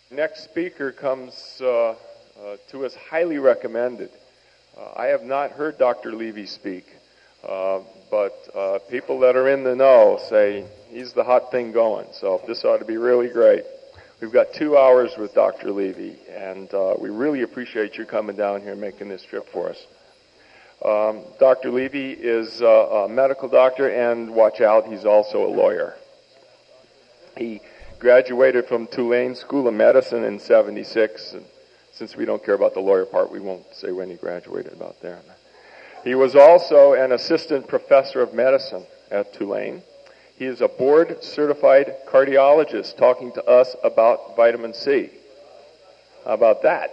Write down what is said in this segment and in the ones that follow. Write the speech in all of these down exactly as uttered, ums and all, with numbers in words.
Next speaker comes uh, uh, to us highly recommended. Uh, I have not heard Doctor Levy speak, uh, but uh, people that are in the know say he's the hot thing going, so this ought to be really great. We've got two hours with Doctor Levy, and uh, we really appreciate you coming down here and making this trip for us. Um, Doctor Levy is uh, a medical doctor, and watch out, he's also a lawyer. He graduated from Tulane School of Medicine in seventy-six, and since we don't care about the lawyer part, we won't say when he graduated about there. He was also an assistant professor of medicine at Tulane. He is a board-certified cardiologist talking to us about vitamin C. How about that?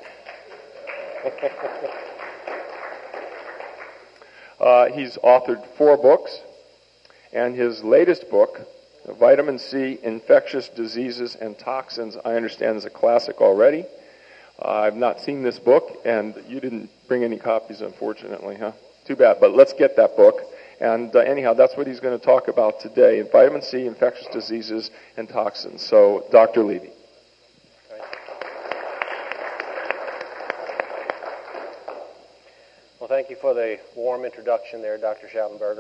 uh, he's authored four books, and his latest book, Vitamin C, Infectious Diseases and Toxins, I understand is a classic already. Uh, I've not seen this book, and you didn't bring any copies, unfortunately, huh? Too bad, but let's get that book. And uh, anyhow, that's what he's going to talk about today, vitamin C, infectious diseases, and toxins. So, Doctor Levy. Well, thank you for the warm introduction there, Doctor Schallenberger.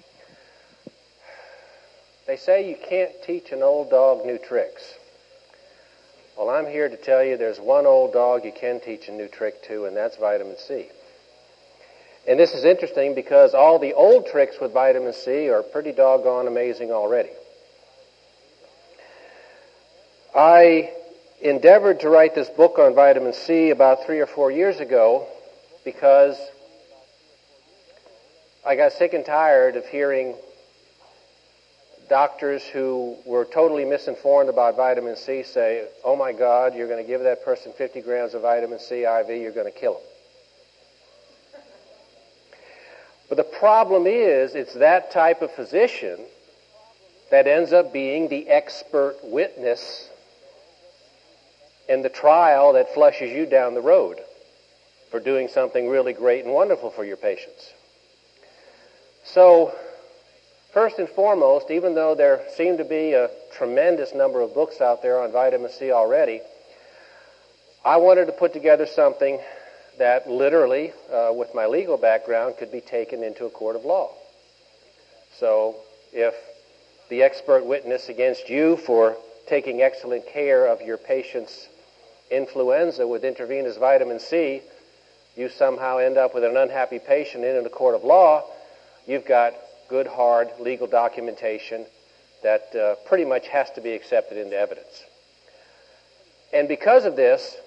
They say you can't teach an old dog new tricks. Well, I'm here to tell you there's one old dog you can teach a new trick to, and that's vitamin C. And this is interesting because all the old tricks with vitamin C are pretty doggone amazing already. I endeavored to write this book on vitamin C about three or four years ago because I got sick and tired of hearing doctors who were totally misinformed about vitamin C say, oh my God, you're going to give that person fifty grams of vitamin C I V, you're going to kill them. But the problem is, it's that type of physician that ends up being the expert witness in the trial that flushes you down the road for doing something really great and wonderful for your patients. So, first and foremost, even though there seem to be a tremendous number of books out there on vitamin C already, I wanted to put together something that literally, uh, with my legal background, could be taken into a court of law. So if the expert witness against you for taking excellent care of your patient's influenza with intravenous vitamin C, you somehow end up with an unhappy patient in a court of law, you've got good, hard legal documentation that uh, pretty much has to be accepted into evidence. And because of this,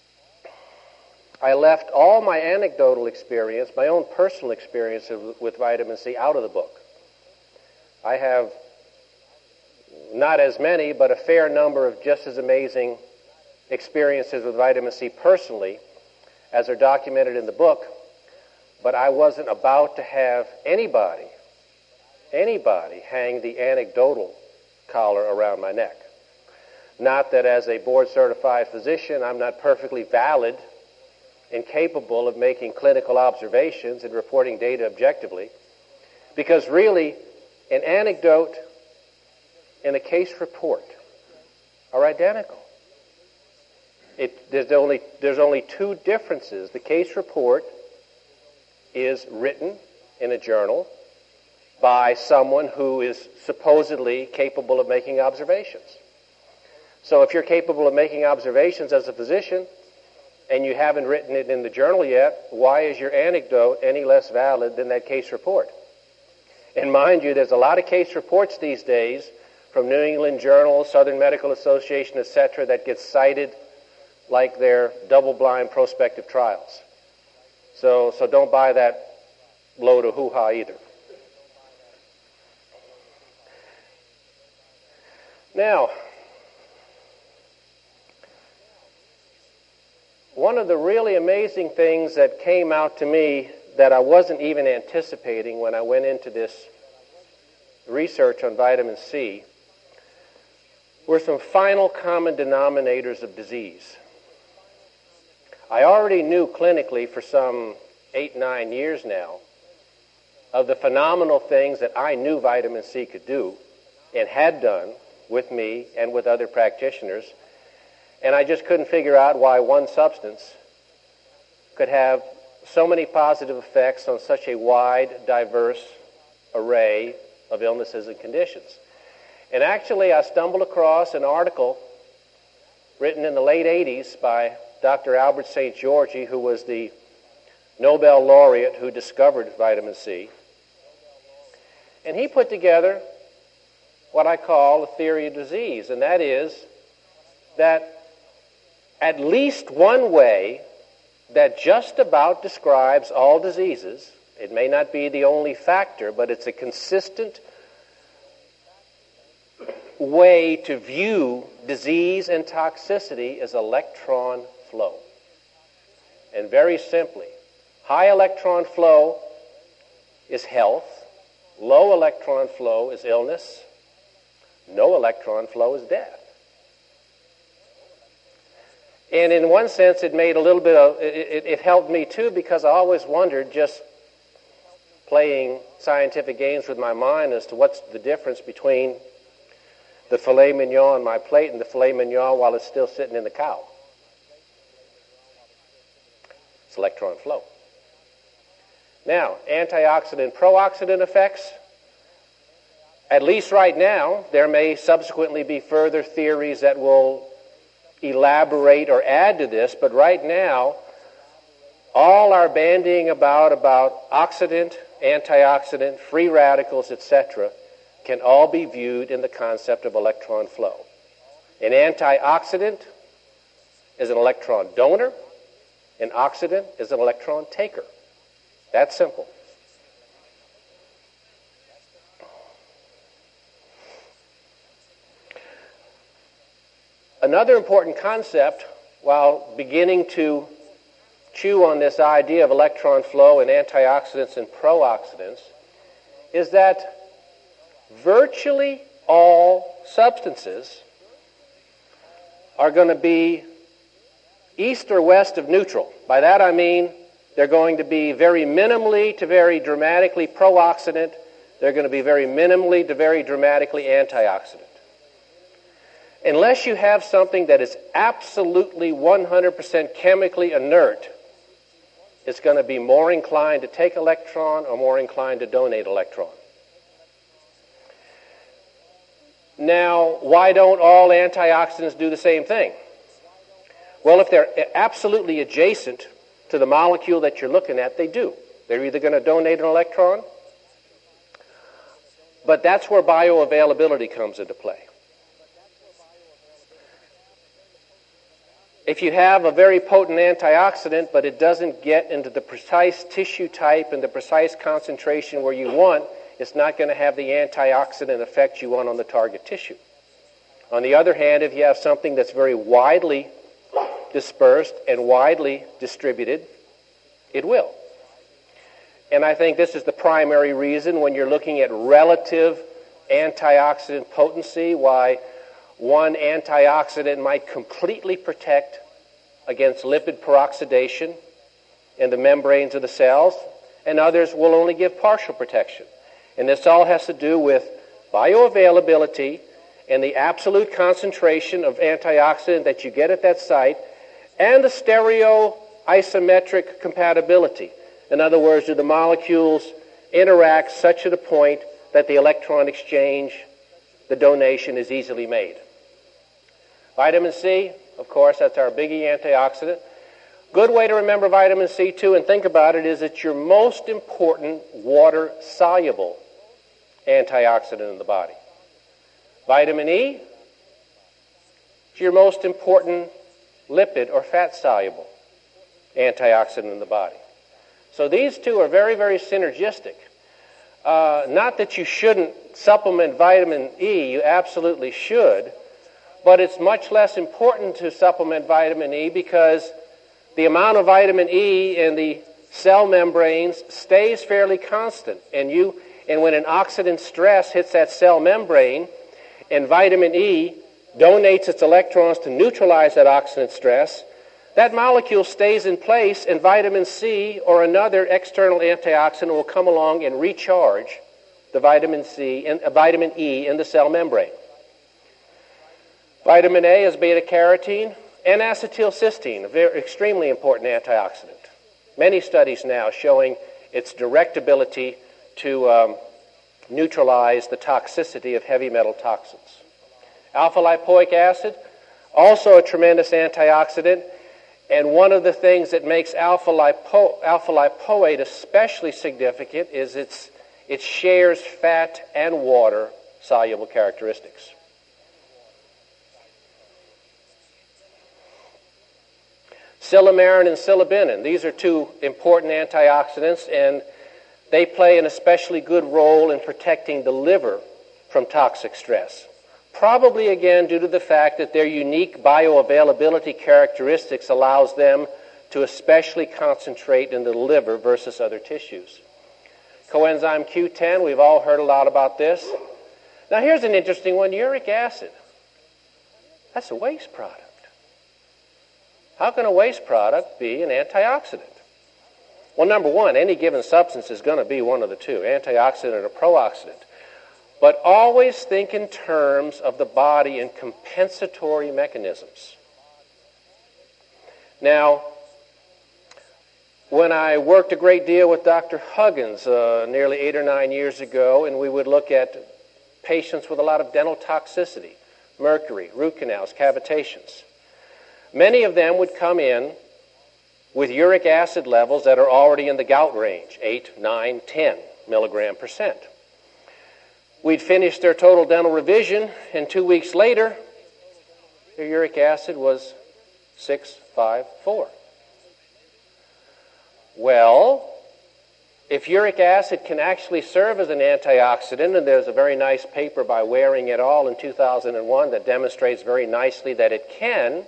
I left all my anecdotal experience, my own personal experience with vitamin C, out of the book. I have not as many, but a fair number of just as amazing experiences with vitamin C personally as are documented in the book, but I wasn't about to have anybody Anybody hang the anecdotal collar around my neck. Not that as a board-certified physician, I'm not perfectly valid and capable of making clinical observations and reporting data objectively, because really, an anecdote and a case report are identical. It, there's only, there's only two differences. The case report is written in a journal by someone who is supposedly capable of making observations. So if you're capable of making observations as a physician and you haven't written it in the journal yet, why is your anecdote any less valid than that case report? And mind you, there's a lot of case reports these days from New England Journal, Southern Medical Association, et cetera, that get cited like they're double-blind prospective trials. So, so don't buy that load of hoo-ha either. Now, one of the really amazing things that came out to me that I wasn't even anticipating when I went into this research on vitamin C were some final common denominators of disease. I already knew clinically for some eight, nine years now of the phenomenal things that I knew vitamin C could do and had done with me and with other practitioners. And I just couldn't figure out why one substance could have so many positive effects on such a wide, diverse array of illnesses and conditions. And actually, I stumbled across an article written in the late eighties by Doctor Albert Saint George, who was the Nobel laureate who discovered vitamin C. And he put together what I call a theory of disease, and that is that at least one way that just about describes all diseases, it may not be the only factor, but it's a consistent way to view disease and toxicity is electron flow. And very simply, high electron flow is health, low electron flow is illness, no electron flow is death. And in one sense, it made a little bit of, it, it helped me too, because I always wondered, just playing scientific games with my mind, as to what's the difference between the filet mignon on my plate and the filet mignon while it's still sitting in the cow. It's electron flow. Now, antioxidant, pro-oxidant effects. At least right now, there may subsequently be further theories that will elaborate or add to this, but right now, all our bandying about about oxidant, antioxidant, free radicals, et cetera, can all be viewed in the concept of electron flow. An antioxidant is an electron donor, an oxidant is an electron taker. That's simple. Another important concept, while beginning to chew on this idea of electron flow and antioxidants and pro-oxidants, is that virtually all substances are going to be east or west of neutral. By that I mean they're going to be very minimally to very dramatically pro-oxidant. They're going to be very minimally to very dramatically antioxidant. Unless you have something that is absolutely one hundred percent chemically inert, it's going to be more inclined to take electron or more inclined to donate electron. Now, why don't all antioxidants do the same thing? Well, if they're absolutely adjacent to the molecule that you're looking at, they do. They're either going to donate an electron, but that's where bioavailability comes into play. If you have a very potent antioxidant, but it doesn't get into the precise tissue type and the precise concentration where you want, it's not going to have the antioxidant effect you want on the target tissue. On the other hand, if you have something that's very widely dispersed and widely distributed, it will. And I think this is the primary reason when you're looking at relative antioxidant potency, why one antioxidant might completely protect against lipid peroxidation in the membranes of the cells, and others will only give partial protection. And this all has to do with bioavailability and the absolute concentration of antioxidant that you get at that site, and the stereoisometric compatibility. In other words, do the molecules interact such at a point that the electron exchange, the donation, is easily made. Vitamin C, of course, that's our biggie antioxidant. Good way to remember vitamin C, too, and think about it, is it's your most important water-soluble antioxidant in the body. Vitamin E is your most important lipid or fat-soluble antioxidant in the body. So these two are very, very synergistic. Uh, not that you shouldn't supplement vitamin E, you absolutely should, but it's much less important to supplement vitamin E because the amount of vitamin E in the cell membranes stays fairly constant. And you, and when an oxidant stress hits that cell membrane and vitamin E donates its electrons to neutralize that oxidant stress, that molecule stays in place, and vitamin C or another external antioxidant will come along and recharge the vitamin C and uh, vitamin E in the cell membrane. Vitamin A is beta-carotene. N-acetylcysteine, a very extremely important antioxidant. Many studies now showing its direct ability to um, neutralize the toxicity of heavy metal toxins. Alpha-lipoic acid, also a tremendous antioxidant, and one of the things that makes alpha-lipo- alpha-lipoate especially significant is its, it shares fat and water soluble characteristics. Silymarin and silibinin, these are two important antioxidants, and they play an especially good role in protecting the liver from toxic stress. Probably, again, due to the fact that their unique bioavailability characteristics allows them to especially concentrate in the liver versus other tissues. Coenzyme Q ten, we've all heard a lot about this. Now here's an interesting one, uric acid. That's a waste product. How can a waste product be an antioxidant? Well, number one, any given substance is going to be one of the two, antioxidant or pro-oxidant. But always think in terms of the body and compensatory mechanisms. Now, when I worked a great deal with Doctor Huggins uh, nearly eight or nine years ago, and we would look at patients with a lot of dental toxicity, mercury, root canals, cavitations, many of them would come in with uric acid levels that are already in the gout range, eight, nine, ten milligram percent. We'd finish their total dental revision, and two weeks later, their uric acid was six, five, four. Well, if uric acid can actually serve as an antioxidant, and there's a very nice paper by Waring et al. In two thousand one that demonstrates very nicely that it can,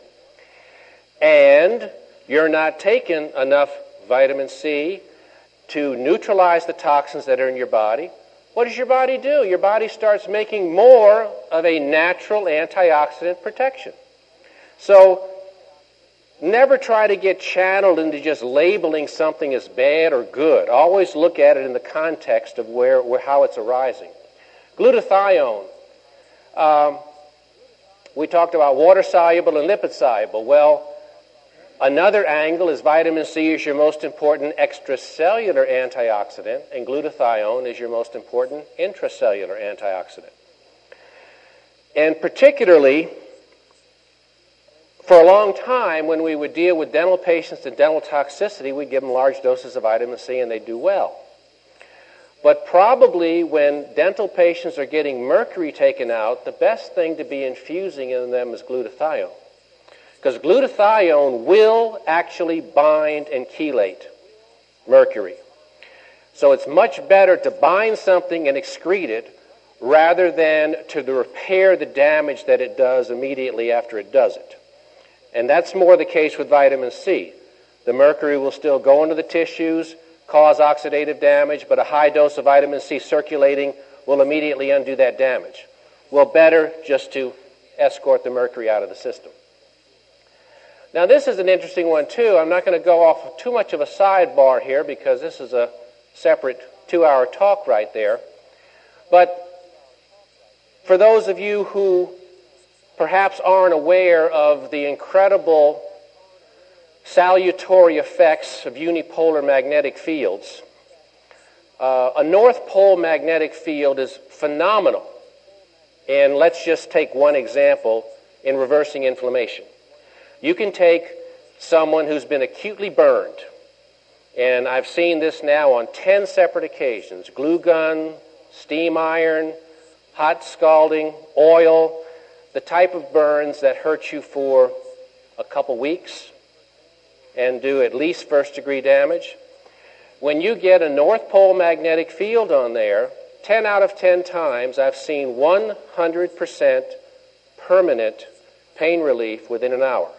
and you're not taking enough vitamin C to neutralize the toxins that are in your body, what does your body do? Your body starts making more of a natural antioxidant protection. So never try to get channeled into just labeling something as bad or good. Always look at it in the context of where, where how it's arising. Glutathione. Um, we talked about water-soluble and lipid-soluble. Well, another angle is vitamin C is your most important extracellular antioxidant, and glutathione is your most important intracellular antioxidant. And particularly, for a long time, when we would deal with dental patients and dental toxicity, we'd give them large doses of vitamin C and they'd do well. But probably when dental patients are getting mercury taken out, the best thing to be infusing in them is glutathione. Because glutathione will actually bind and chelate mercury. So it's much better to bind something and excrete it rather than to repair the damage that it does immediately after it does it. And that's more the case with vitamin C. The mercury will still go into the tissues, cause oxidative damage, but a high dose of vitamin C circulating will immediately undo that damage. Well, better just to escort the mercury out of the system. Now, this is an interesting one, too. I'm not going to go off too much of a sidebar here because this is a separate two-hour talk right there. But for those of you who perhaps aren't aware of the incredible salutary effects of unipolar magnetic fields, uh, a North Pole magnetic field is phenomenal. And let's just take one example in reversing inflammation. You can take someone who's been acutely burned, and I've seen this now on ten separate occasions, glue gun, steam iron, hot scalding, oil, the type of burns that hurt you for a couple weeks and do at least first degree damage. When you get a North Pole magnetic field on there, ten out of ten times I've seen one hundred percent permanent pain relief within an hour.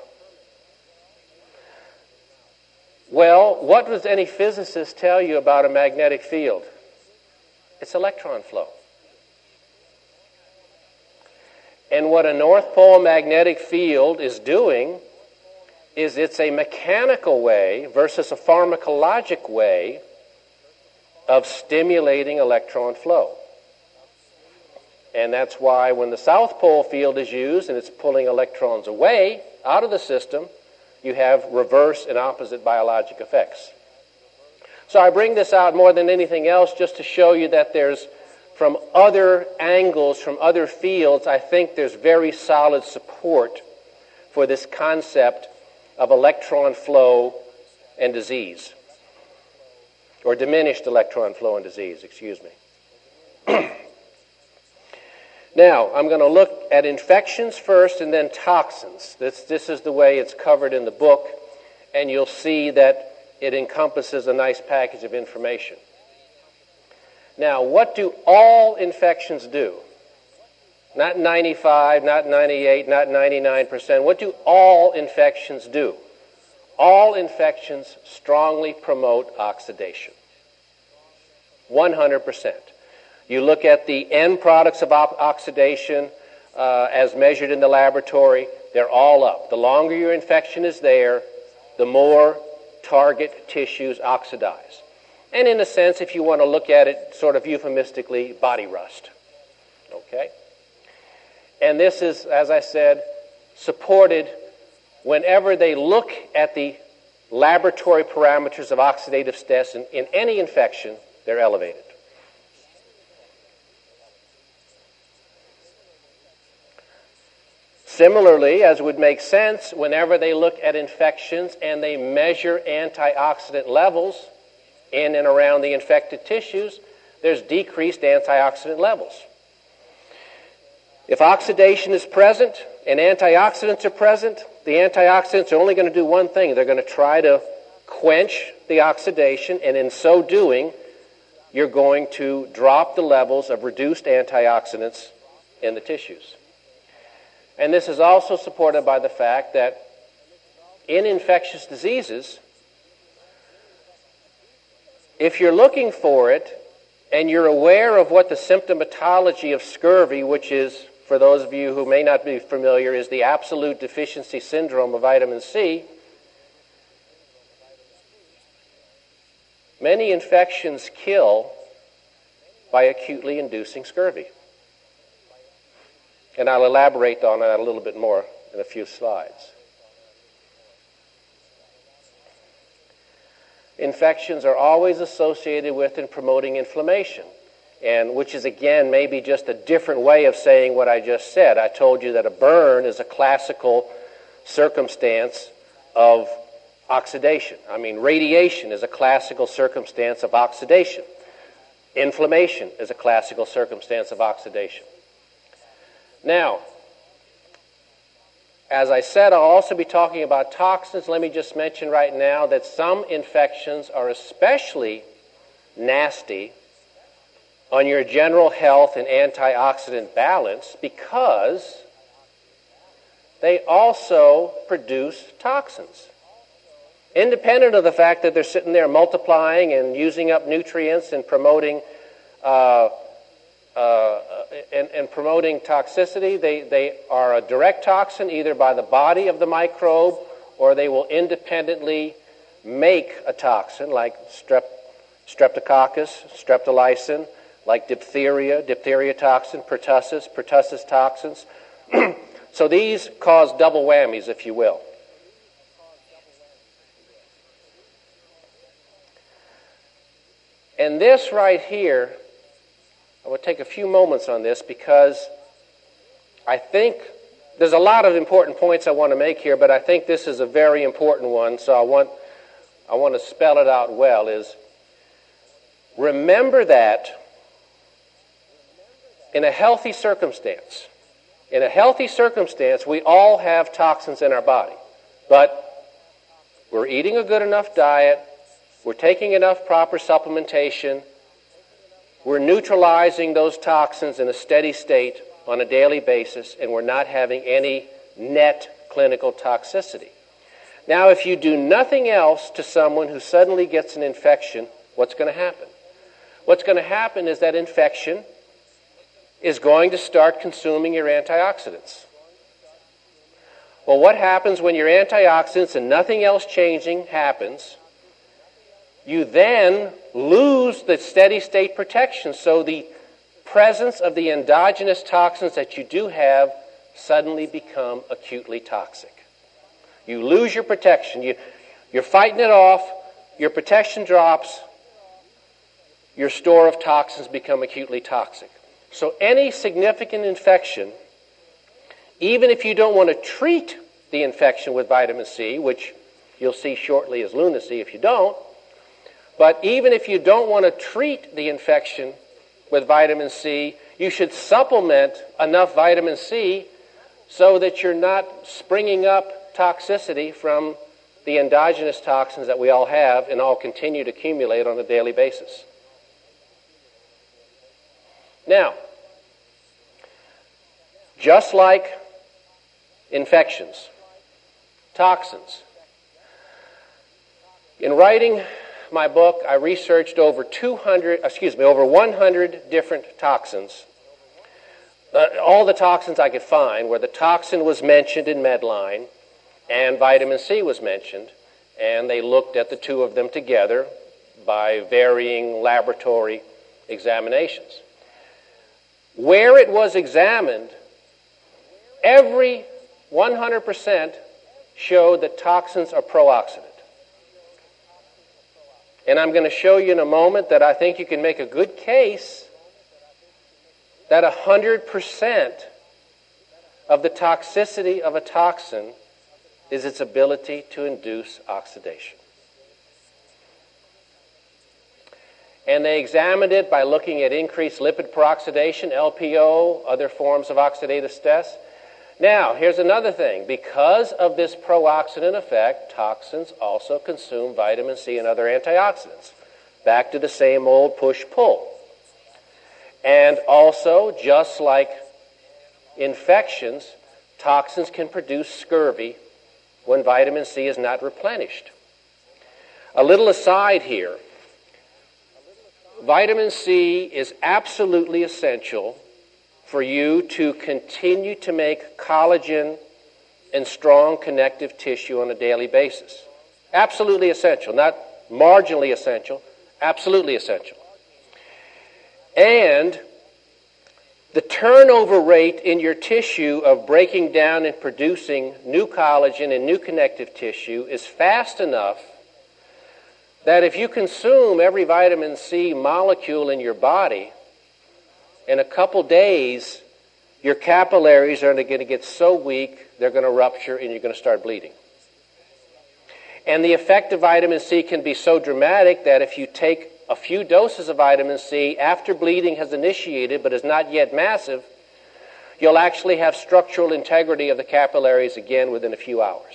Well, what does any physicist tell you about a magnetic field? It's electron flow. And what a North Pole magnetic field is doing is it's a mechanical way versus a pharmacologic way of stimulating electron flow. And that's why when the south pole field is used and it's pulling electrons away out of the system, you have reverse and opposite biologic effects. So I bring this out more than anything else just to show you that there's, from other angles, from other fields, I think there's very solid support for this concept of electron flow and disease, or diminished electron flow and disease, excuse me. Now, I'm going to look at infections first and then toxins. This, this is the way it's covered in the book, and you'll see that it encompasses a nice package of information. Now, what do all infections do? Not ninety-five, not ninety-eight, not ninety-nine percent. What do all infections do? All infections strongly promote oxidation. one hundred percent. You look at the end products of op- oxidation uh, as measured in the laboratory, they're all up. The longer your infection is there, the more target tissues oxidize. And in a sense, if you want to look at it sort of euphemistically, body rust. Okay? And this is, as I said, supported whenever they look at the laboratory parameters of oxidative stress in, in any infection, they're elevated. Similarly, as would make sense, whenever they look at infections and they measure antioxidant levels in and around the infected tissues, there's decreased antioxidant levels. If oxidation is present and antioxidants are present, the antioxidants are only going to do one thing. They're going to try to quench the oxidation, and in so doing, you're going to drop the levels of reduced antioxidants in the tissues. And this is also supported by the fact that in infectious diseases, if you're looking for it and you're aware of what the symptomatology of scurvy, which is, for those of you who may not be familiar, is the absolute deficiency syndrome of vitamin C, many infections kill by acutely inducing scurvy. And I'll elaborate on that a little bit more in a few slides. Infections are always associated with and promoting inflammation, and which is, again, maybe just a different way of saying what I just said. I told you that a burn is a classical circumstance of oxidation. I mean, radiation is a classical circumstance of oxidation. Inflammation is a classical circumstance of oxidation. Now, as I said, I'll also be talking about toxins. Let me just mention right now that some infections are especially nasty on your general health and antioxidant balance because they also produce toxins. Independent of the fact that they're sitting there multiplying and using up nutrients and promoting uh, uh, and, and promoting toxicity, they, they are a direct toxin either by the body of the microbe or they will independently make a toxin like strep, streptococcus, streptolysin, like diphtheria, diphtheria toxin, pertussis, pertussis toxins. So these cause double whammies, if you will. And this right here, I will take a few moments on this because I think there's a lot of important points I want to make here, but I think this is a very important one, so I want I want to spell it out well, is remember that in a healthy circumstance, in a healthy circumstance, we all have toxins in our body, but we're eating a good enough diet, we're taking enough proper supplementation, we're neutralizing those toxins in a steady state on a daily basis, and we're not having any net clinical toxicity. Now, if you do nothing else to someone who suddenly gets an infection, what's going to happen? What's going to happen is that infection is going to start consuming your antioxidants. Well, what happens when your antioxidants and nothing else changing happens? You then lose the steady state protection. So the presence of the endogenous toxins that you do have suddenly become acutely toxic. You lose your protection. You, you're fighting it off. Your protection drops. Your store of toxins become acutely toxic. So any significant infection, even if you don't want to treat the infection with vitamin C, which you'll see shortly is lunacy if you don't, but even if you don't want to treat the infection with vitamin C, you should supplement enough vitamin C so that you're not springing up toxicity from the endogenous toxins that we all have and all continue to accumulate on a daily basis. Now, just like infections, toxins. In writing my book, I researched over two hundred, excuse me, over one hundred different toxins. Uh, all the toxins I could find where the toxin was mentioned in Medline and vitamin C was mentioned, and they looked at the two of them together by varying laboratory examinations. Where it was examined, every one hundred percent showed that toxins are pro-oxidant. And I'm going to show you in a moment that I think you can make a good case that one hundred percent of the toxicity of a toxin is its ability to induce oxidation. And they examined it by looking at increased lipid peroxidation, L P O, other forms of oxidative stress. Now, here's another thing. Because of this pro-oxidant effect, toxins also consume vitamin C and other antioxidants. Back to the same old push-pull. And also, just like infections, toxins can produce scurvy when vitamin C is not replenished. A little aside here. Vitamin C is absolutely essential for you to continue to make collagen and strong connective tissue on a daily basis. Absolutely essential, not marginally essential, absolutely essential. And the turnover rate in your tissue of breaking down and producing new collagen and new connective tissue is fast enough that if you consume every vitamin C molecule in your body, in a couple days, your capillaries are going to get so weak, they're going to rupture and you're going to start bleeding. And the effect of vitamin C can be so dramatic that if you take a few doses of vitamin C after bleeding has initiated but is not yet massive, you'll actually have structural integrity of the capillaries again within a few hours.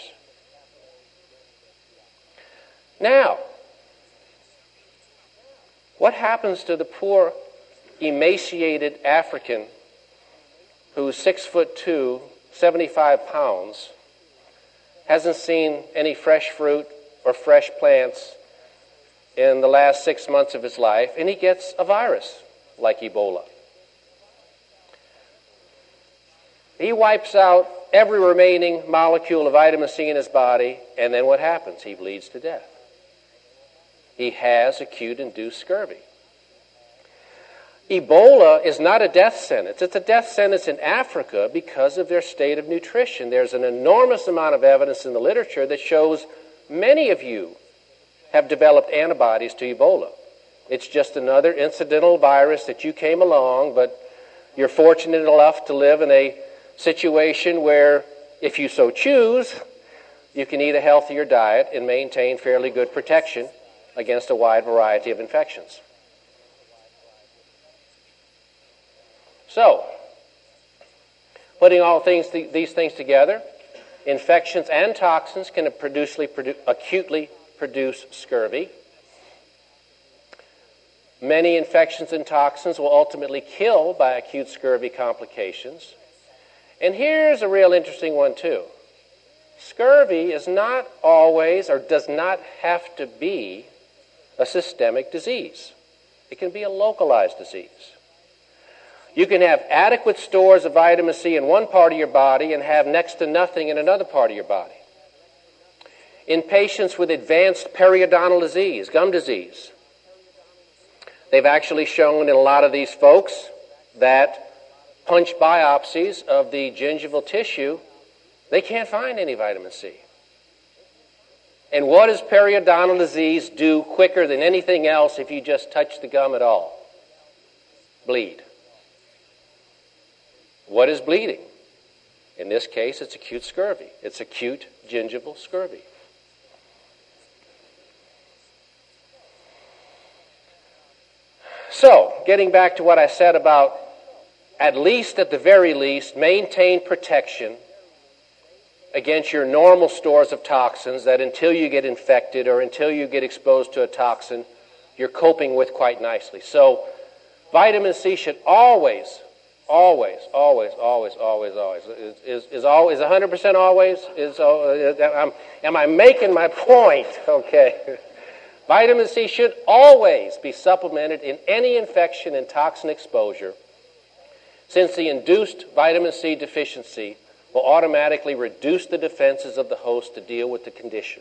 Now, what happens to the poor, emaciated African who's six foot two, seventy-five pounds, hasn't seen any fresh fruit or fresh plants in the last six months of his life, and he gets a virus like Ebola? He wipes out every remaining molecule of vitamin C in his body, and then what happens? He bleeds to death. He has acute induced scurvy. Ebola is not a death sentence. It's a death sentence in Africa because of their state of nutrition. There's an enormous amount of evidence in the literature that shows many of you have developed antibodies to Ebola. It's just another incidental virus that you came along, but you're fortunate enough to live in a situation where, if you so choose, you can eat a healthier diet and maintain fairly good protection against a wide variety of infections. So, putting all things th- these things together, infections and toxins can producely produ- acutely produce scurvy. Many infections and toxins will ultimately kill by acute scurvy complications. And here's a real interesting one too. Scurvy is not always or does not have to be a systemic disease. It can be a localized disease. You can have adequate stores of vitamin C in one part of your body and have next to nothing in another part of your body. In patients with advanced periodontal disease, gum disease, they've actually shown in a lot of these folks that punch biopsies of the gingival tissue, they can't find any vitamin C. And what does periodontal disease do quicker than anything else if you just touch the gum at all? Bleed. What is bleeding? In this case, it's acute scurvy. It's acute gingival scurvy. So, getting back to what I said about, at least at the very least, maintain protection against your normal stores of toxins that until you get infected or until you get exposed to a toxin, you're coping with quite nicely. So, vitamin C should always, always, always, always, always, always, is, is, is always, one hundred percent always, is, uh, I'm, am I making my point? Okay. Vitamin C should always be supplemented in any infection and toxin exposure, since the induced vitamin C deficiency will automatically reduce the defenses of the host to deal with the condition.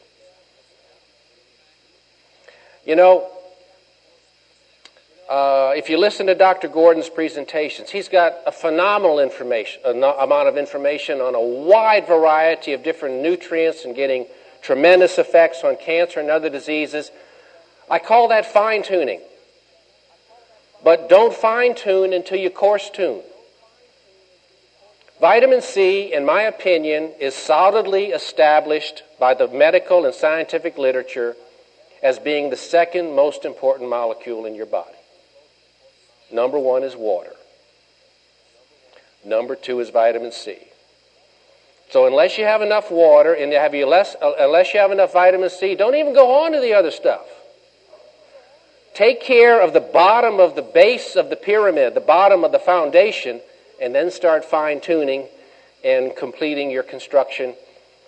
You know, uh, if you listen to Doctor Gordon's presentations, he's got a phenomenal information, a no, amount of information on a wide variety of different nutrients and getting tremendous effects on cancer and other diseases. I call that fine-tuning. But don't fine-tune until you coarse-tune. Vitamin C, in my opinion, is solidly established by the medical and scientific literature as being the second most important molecule in your body. Number one is water. Number two is vitamin C. So unless you have enough water and you have you less, unless you have enough vitamin C, don't even go on to the other stuff. Take care of the bottom of the base of the pyramid, the bottom of the foundation, and then start fine-tuning and completing your construction.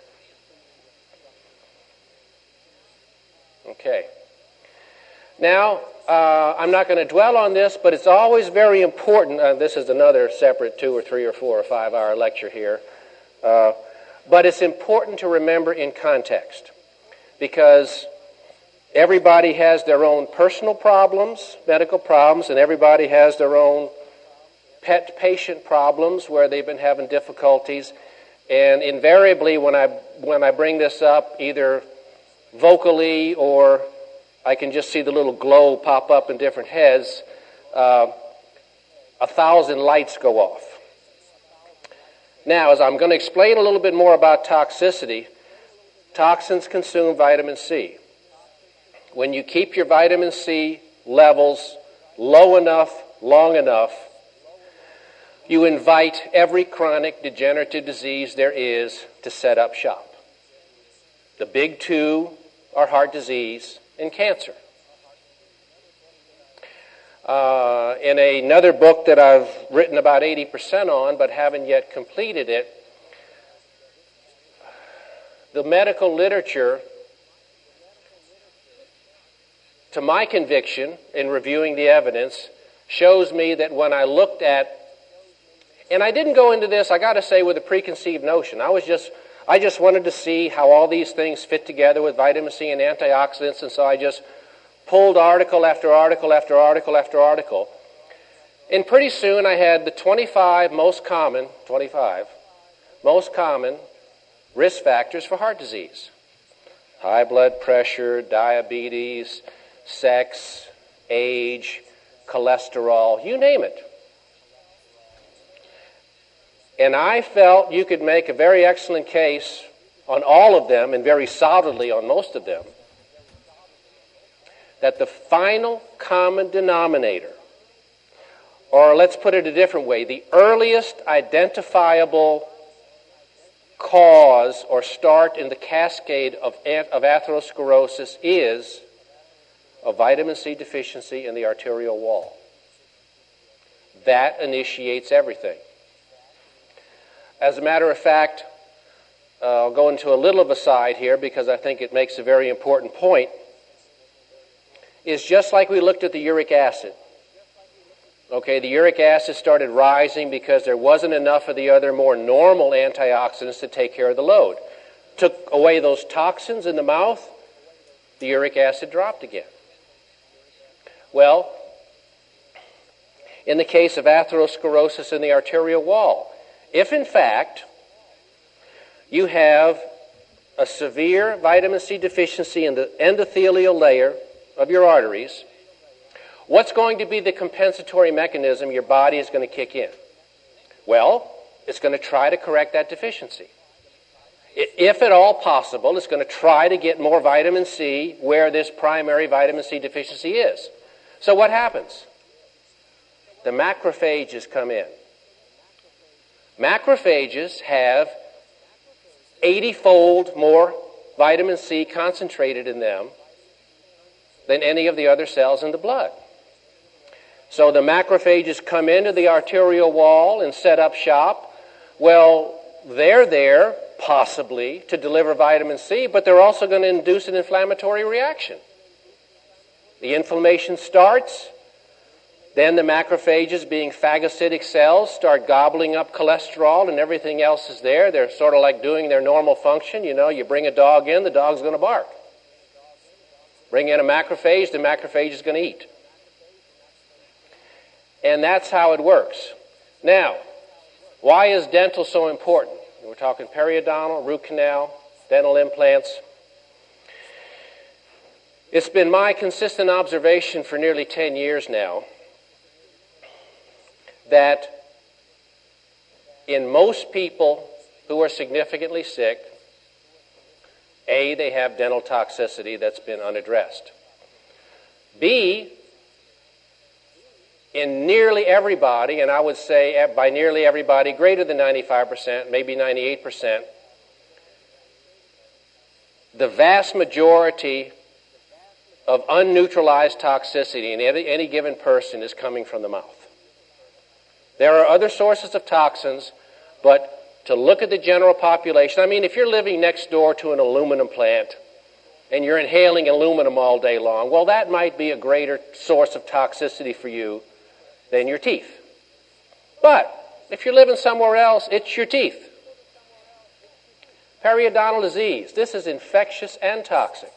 Okay. Now, uh, I'm not going to dwell on this, but it's always very important. Uh, this is another separate two or three or four or five hour lecture here. Uh, but it's important to remember in context, because everybody has their own personal problems, medical problems, and everybody has their own pet patient problems where they've been having difficulties. And invariably, when I when I bring this up, either vocally or I can just see the little glow pop up in different heads, uh, a thousand lights go off. Now, as I'm going to explain a little bit more about toxicity, toxins consume vitamin C. When you keep your vitamin C levels low enough, long enough, you invite every chronic degenerative disease there is to set up shop. The big two are heart disease and cancer. Uh, in another book that I've written about eighty percent on but haven't yet completed it, the medical literature, to my conviction in reviewing the evidence, shows me that when I looked at, and I didn't go into this, I got to say, with a preconceived notion. I was just, I just wanted to see how all these things fit together with vitamin C and antioxidants, and so I just pulled article after article after article after article. And pretty soon I had the twenty-five most common, twenty-five, most common risk factors for heart disease. High blood pressure, diabetes, sex, age, cholesterol, you name it. And I felt you could make a very excellent case on all of them, and very solidly on most of them, that the final common denominator, or let's put it a different way, the earliest identifiable cause or start in the cascade of, of atherosclerosis is a vitamin C deficiency in the arterial wall. That initiates everything. As a matter of fact, uh, I'll go into a little of a side here because I think it makes a very important point, is just like we looked at the uric acid. Okay, the uric acid started rising because there wasn't enough of the other more normal antioxidants to take care of the load. Took away those toxins in the mouth, the uric acid dropped again. Well, in the case of atherosclerosis in the arterial wall. If, in fact, you have a severe vitamin C deficiency in the endothelial layer of your arteries, what's going to be the compensatory mechanism your body is going to kick in? Well, it's going to try to correct that deficiency. If at all possible, it's going to try to get more vitamin C where this primary vitamin C deficiency is. So what happens? The macrophages come in. Macrophages have eighty-fold more vitamin C concentrated in them than any of the other cells in the blood. So the macrophages come into the arterial wall and set up shop. Well, they're there possibly to deliver vitamin C, but they're also going to induce an inflammatory reaction. The inflammation starts. Then the macrophages, being phagocytic cells, start gobbling up cholesterol and everything else is there. They're sort of like doing their normal function. You know, you bring a dog in, the dog's going to bark. Bring in a macrophage, the macrophage is going to eat. And that's how it works. Now, why is dental so important? We're talking periodontal, root canal, dental implants. It's been my consistent observation for nearly ten years now that in most people who are significantly sick, A, they have dental toxicity that's been unaddressed. B, in nearly everybody, and I would say by nearly everybody, greater than ninety-five percent, maybe ninety-eight percent, the vast majority of unneutralized toxicity in any, any given person is coming from the mouth. There are other sources of toxins, but to look at the general population, I mean, if you're living next door to an aluminum plant and you're inhaling aluminum all day long, well, that might be a greater source of toxicity for you than your teeth. But if you're living somewhere else, it's your teeth. Periodontal disease. This is infectious and toxic.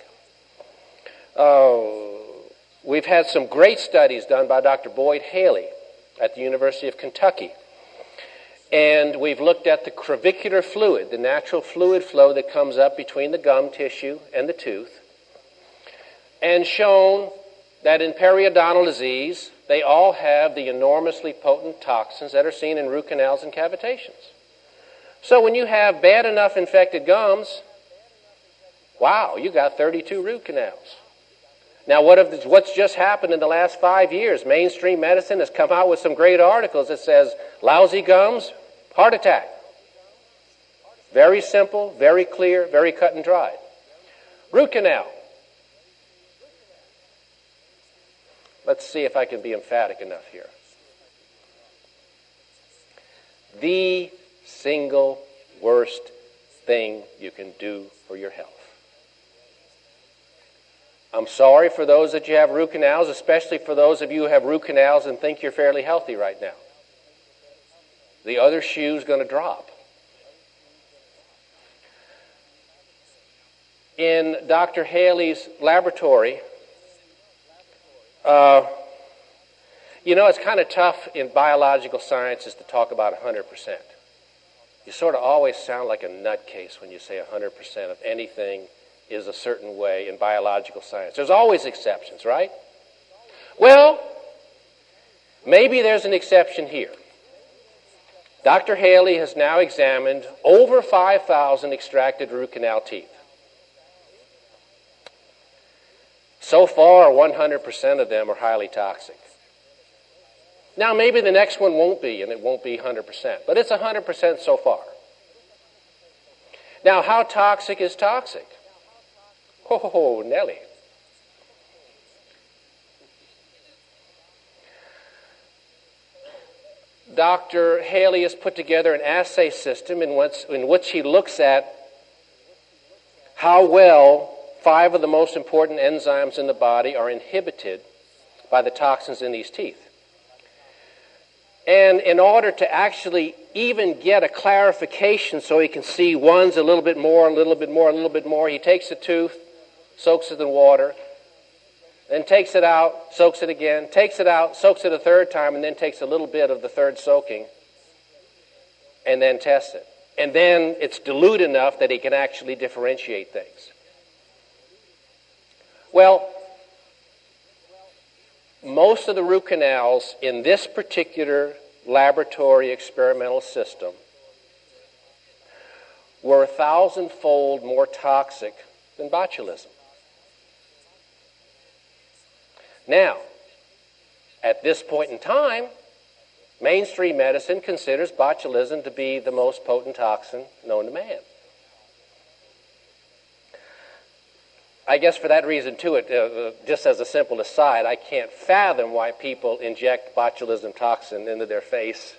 Uh, we've had some great studies done by Doctor Boyd Haley at the University of Kentucky. And we've looked at the crevicular fluid, the natural fluid flow that comes up between the gum tissue and the tooth, and shown that in periodontal disease, they all have the enormously potent toxins that are seen in root canals and cavitations. So when you have bad enough infected gums, wow, you got thirty-two root canals. Now, what if, what's just happened in the last five years? Mainstream medicine has come out with some great articles that says, lousy gums, heart attack. Very simple, very clear, very cut and dried. Root canal. Let's see if I can be emphatic enough here. The single worst thing you can do for your health. I'm sorry for those that you have root canals, especially for those of you who have root canals and think you're fairly healthy right now. The other shoe's going to drop. In Doctor Haley's laboratory, uh, you know, it's kind of tough in biological sciences to talk about one hundred percent. You sort of always sound like a nutcase when you say one hundred percent of anything is a certain way in biological science. There's always exceptions, right? Well, maybe there's an exception here. Doctor Haley has now examined over five thousand extracted root canal teeth. So far, one hundred percent of them are highly toxic. Now, maybe the next one won't be, and it won't be one hundred percent, but it's one hundred percent so far. Now, how toxic is toxic? Oh, Nelly. Doctor Haley has put together an assay system in which, in which he looks at how well five of the most important enzymes in the body are inhibited by the toxins in these teeth. And in order to actually even get a clarification so he can see one's a little bit more, a little bit more, a little bit more, he takes the tooth, soaks it in water, then takes it out, soaks it again, takes it out, soaks it a third time, and then takes a little bit of the third soaking, and then tests it. And then it's dilute enough that he can actually differentiate things. Well, most of the root canals in this particular laboratory experimental system were a thousandfold more toxic than botulism. Now, at this point in time, mainstream medicine considers botulism to be the most potent toxin known to man. I guess for that reason, too, it, uh, just as a simple aside, I can't fathom why people inject botulism toxin into their face.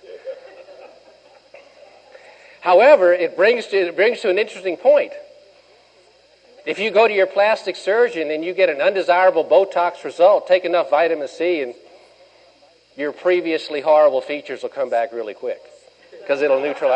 However, it brings to, it brings to an interesting point. If you go to your plastic surgeon and you get an undesirable Botox result, take enough vitamin C and your previously horrible features will come back really quick because it'll neutralize.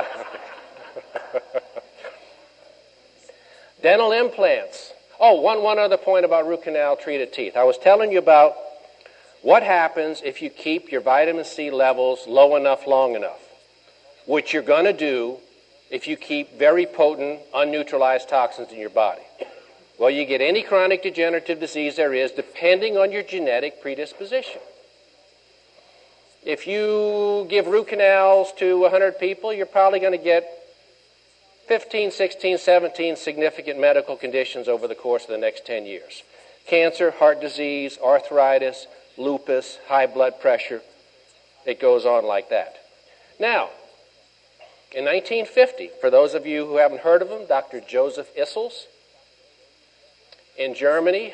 Dental implants. Oh, one, one other point about root canal treated teeth. I was telling you about what happens if you keep your vitamin C levels low enough, long enough, which you're going to do if you keep very potent, unneutralized toxins in your body. Well, you get any chronic degenerative disease there is, depending on your genetic predisposition. If you give root canals to one hundred people, you're probably going to get fifteen, sixteen, seventeen significant medical conditions over the course of the next ten years. Cancer, heart disease, arthritis, lupus, high blood pressure. It goes on like that. Now, in nineteen fifty, for those of you who haven't heard of him, Doctor Joseph Issels in Germany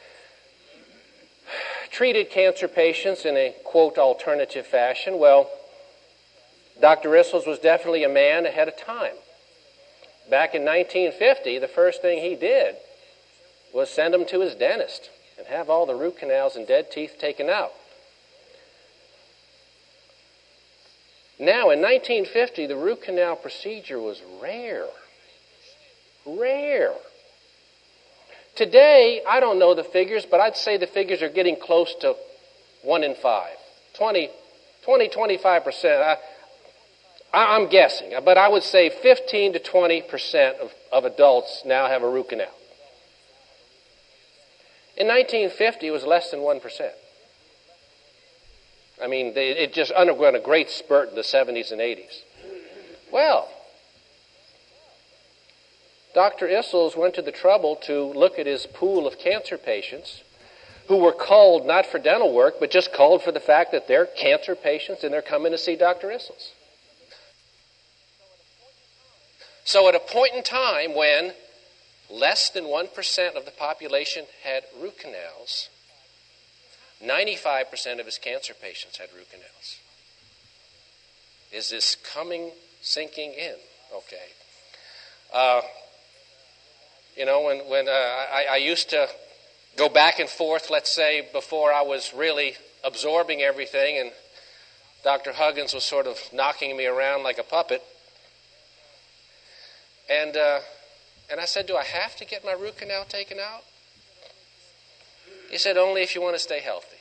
treated cancer patients in a, quote, alternative fashion. Well, Doctor Issels was definitely a man ahead of time. Back in nineteen fifty, the first thing he did was send him to his dentist and have all the root canals and dead teeth taken out. Now, in nineteen fifty, the root canal procedure was rare. Rare. Today, I don't know the figures, but I'd say the figures are getting close to one in five. twenty, twenty, twenty-five percent. I, I'm guessing, but I would say fifteen to twenty percent of, of adults now have a root canal. In nineteen fifty, it was less than one percent. I mean, they, it just underwent a great spurt in the seventies and eighties. Well, Doctor Issels went to the trouble to look at his pool of cancer patients who were called not for dental work, but just called for the fact that they're cancer patients and they're coming to see Doctor Issels. So at a point in time when less than one percent of the population had root canals, ninety-five percent of his cancer patients had root canals. Is this coming, sinking in? Okay. Uh, you know, when, when uh, I, I used to go back and forth, let's say, before I was really absorbing everything, and Doctor Huggins was sort of knocking me around like a puppet. And uh, and I said, do I have to get my root canal taken out? He said, only if you want to stay healthy.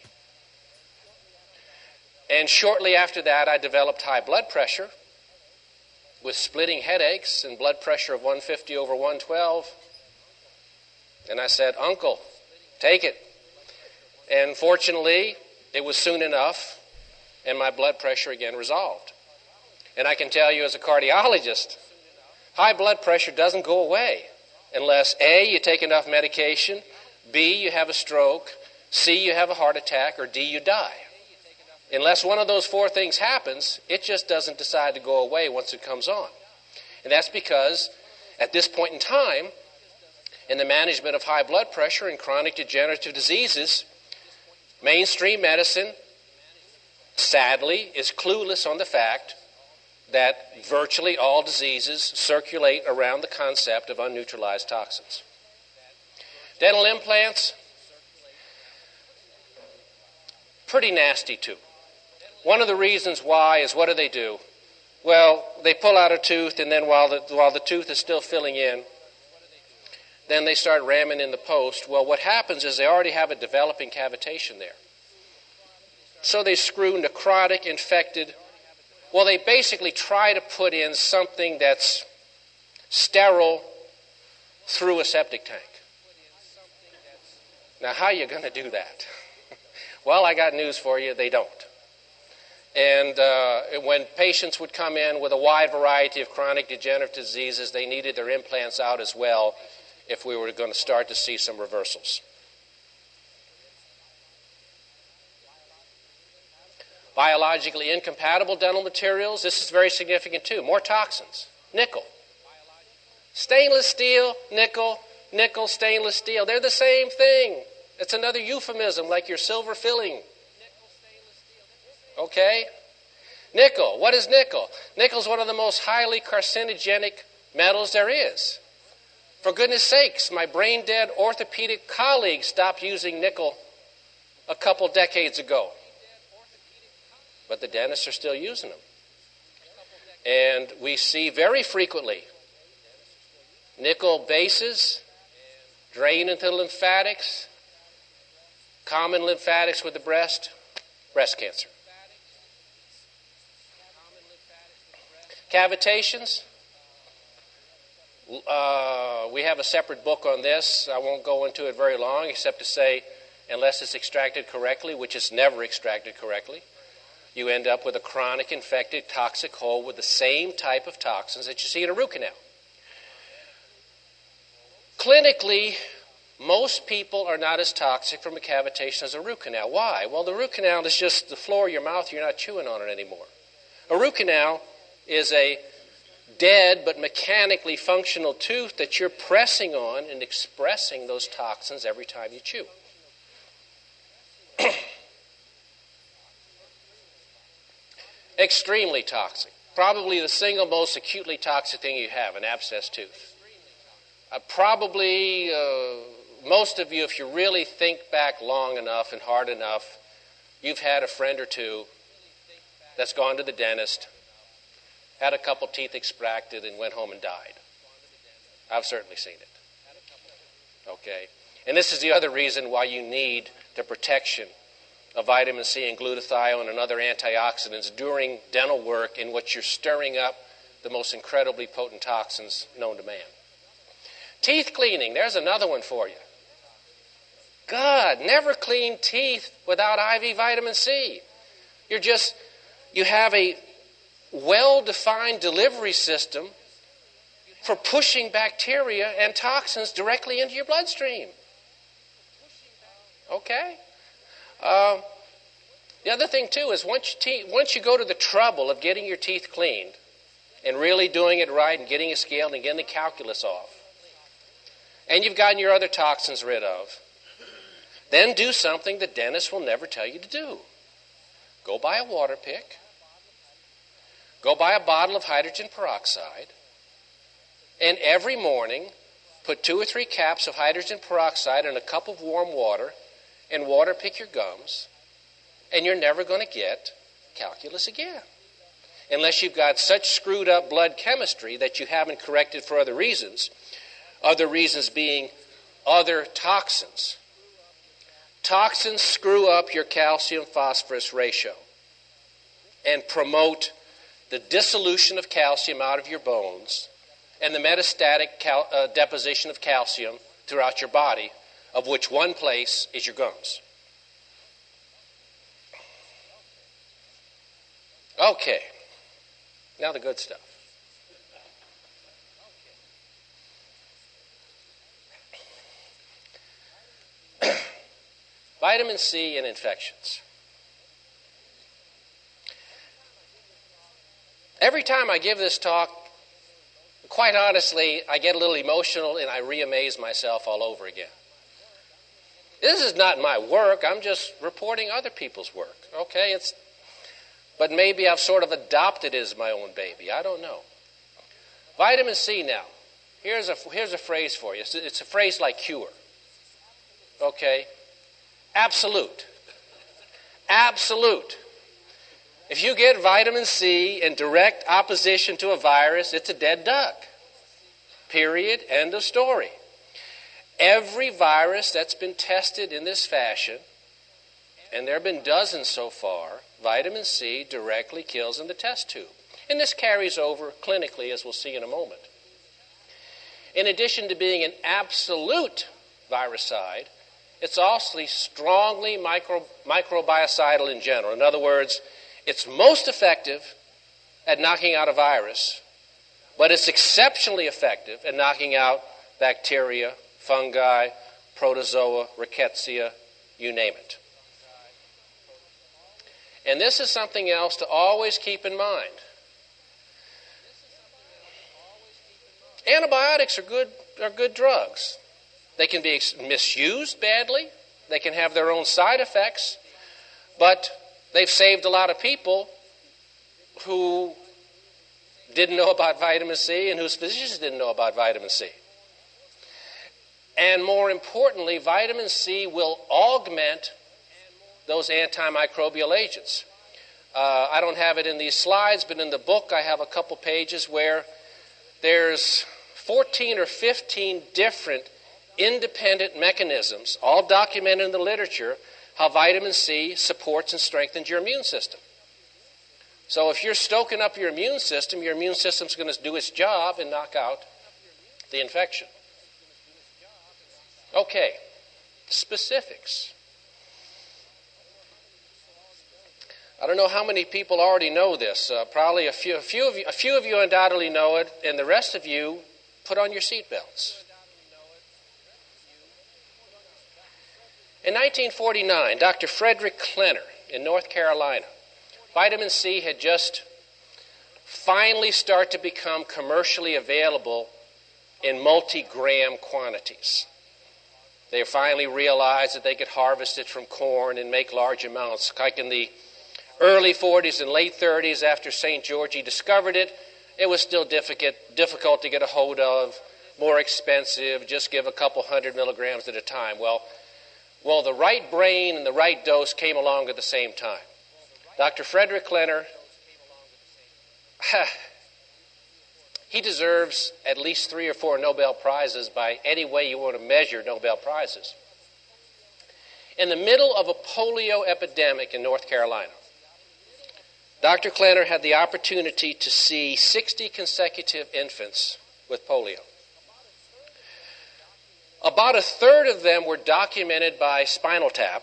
And shortly after that, I developed high blood pressure with splitting headaches and blood pressure of one fifty over one twelve. And I said, Uncle, take it. And fortunately, it was soon enough, and my blood pressure again resolved. And I can tell you as a cardiologist, high blood pressure doesn't go away unless A, you take enough medication, B, you have a stroke, C, you have a heart attack, or D, you die. Unless one of those four things happens, it just doesn't decide to go away once it comes on. And that's because at this point in time, in the management of high blood pressure and chronic degenerative diseases, mainstream medicine, sadly, is clueless on the fact that virtually all diseases circulate around the concept of unneutralized toxins. Dental implants, pretty nasty too. One of the reasons why is, what do they do? Well, they pull out a tooth, and then while the, while the tooth is still filling in, then they start ramming in the post. Well, what happens is they already have a developing cavitation there. So they screw necrotic, infected. Well, they basically try to put in something that's sterile through a septic tank. Now, how are you going to do that? Well, I got news for you. They don't. And uh, when patients would come in with a wide variety of chronic degenerative diseases, they needed their implants out as well if we were going to start to see some reversals. Biologically incompatible dental materials, this is very significant too. More toxins. Nickel. Stainless steel, nickel, nickel, stainless steel. They're the same thing. It's another euphemism like your silver filling. Okay? Nickel. What is nickel? Nickel is one of the most highly carcinogenic metals there is. For goodness sakes, my brain-dead orthopedic colleagues stopped using nickel a couple decades ago. But the dentists are still using them. And we see very frequently nickel bases drain into the lymphatics, common lymphatics with the breast, breast cancer. Cavitations. Uh, we have a separate book on this. I won't go into it very long, except to say, unless it's extracted correctly, which is never extracted correctly, you end up with a chronic, infected, toxic hole with the same type of toxins that you see in a root canal. Clinically, most people are not as toxic from a cavitation as a root canal. Why? Well, the root canal is just the floor of your mouth. You're not chewing on it anymore. A root canal is a dead but mechanically functional tooth that you're pressing on and expressing those toxins every time you chew. Extremely toxic. Probably the single most acutely toxic thing you have, an abscess tooth. Uh, probably uh, most of you, if you really think back long enough and hard enough, you've had a friend or two that's gone to the dentist, had a couple teeth extracted, and went home and died. I've certainly seen it. Okay? And this is the other reason why you need the protection of vitamin C and glutathione and other antioxidants during dental work in which you're stirring up the most incredibly potent toxins known to man. Teeth cleaning, there's another one for you. God, never clean teeth without I V vitamin C. You're just, you have a well-defined delivery system for pushing bacteria and toxins directly into your bloodstream. Okay? Uh, the other thing, too, is once you, te- once you go to the trouble of getting your teeth cleaned and really doing it right and getting it scaled and getting the calculus off, and you've gotten your other toxins rid of, then do something the dentist will never tell you to do. Go buy a water pick. Go buy a bottle of hydrogen peroxide. And every morning, put two or three caps of hydrogen peroxide in a cup of warm water and water pick your gums. And you're never going to get calculus again. Unless you've got such screwed up blood chemistry that you haven't corrected for other reasons. Other reasons being other toxins. Toxins screw up your calcium-phosphorus ratio and promote the dissolution of calcium out of your bones and the metastatic cal- uh, deposition of calcium throughout your body, of which one place is your gums. Okay, now the good stuff. Vitamin C and infections. Every time I give this talk, quite honestly, I get a little emotional and I re-amaze myself all over again. This is not my work. I'm just reporting other people's work. Okay, it's, but maybe I've sort of adopted it as my own baby. I don't know. Vitamin C now. Here's a, here's a phrase for you. It's, it's a phrase like cure. Okay? Absolute. Absolute. If you get vitamin C in direct opposition to a virus, it's a dead duck. Period. End of story. Every virus that's been tested in this fashion, and there have been dozens so far, vitamin C directly kills in the test tube. And this carries over clinically, as we'll see in a moment. In addition to being an absolute virucide, it's also strongly micro, microbiocidal in general. In other words, it's most effective at knocking out a virus, but it's exceptionally effective at knocking out bacteria, fungi, protozoa, rickettsia, you name it. And this is something else to always keep in mind. Antibiotics are good, are good drugs. They can be misused badly. They can have their own side effects. But they've saved a lot of people who didn't know about vitamin C and whose physicians didn't know about vitamin C. And more importantly, vitamin C will augment those antimicrobial agents. Uh, I don't have it in these slides, but in the book I have a couple pages where there's fourteen or fifteen different independent mechanisms, all documented in the literature, how vitamin C supports and strengthens your immune system. So if you're stoking up your immune system, your immune system's going to do its job and knock out the infection. Okay, specifics. I don't know how many people already know this. Uh, probably a few, a few of you, a few of you undoubtedly know it, and the rest of you put on your seatbelts. In nineteen forty-nine, Doctor Frederick Klenner in North Carolina, vitamin C had just finally started to become commercially available in multi-gram quantities. They finally realized that they could harvest it from corn and make large amounts. Like in the early forties and late thirties, after Saint George discovered it, it was still difficult, difficult to get a hold of, more expensive, just give a couple hundred milligrams at a time. Well, well, the right brain and the right dose came along at the same time. Doctor Frederick Klenner, he deserves at least three or four Nobel Prizes by any way you want to measure Nobel Prizes. In the middle of a polio epidemic in North Carolina, Doctor Klenner had the opportunity to see sixty consecutive infants with polio. About a third of them were documented by Spinal Tap,